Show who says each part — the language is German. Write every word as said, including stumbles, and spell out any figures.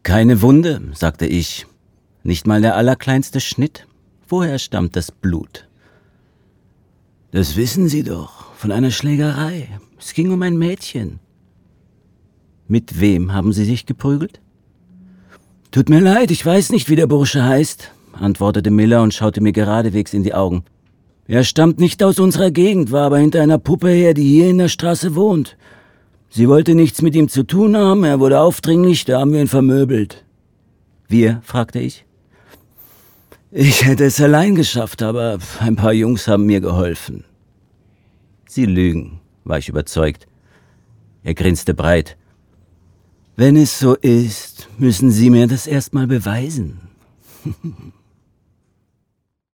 Speaker 1: Keine Wunde, sagte ich. Nicht mal der allerkleinste Schnitt. Woher stammt das Blut? Das wissen Sie doch, von einer Schlägerei. Es ging um ein Mädchen. Mit wem haben Sie sich geprügelt? Tut mir leid, ich weiß nicht, wie der Bursche heißt, antwortete Miller und schaute mir geradewegs in die Augen. Er stammt nicht aus unserer Gegend, war aber hinter einer Puppe her, die hier in der Straße wohnt. Sie wollte nichts mit ihm zu tun haben, er wurde aufdringlich, da haben wir ihn vermöbelt. Wir? Fragte ich. Ich hätte es allein geschafft, aber ein paar Jungs haben mir geholfen. Sie lügen, war ich überzeugt. Er grinste breit. Wenn es so ist, müssen Sie mir das erst mal beweisen.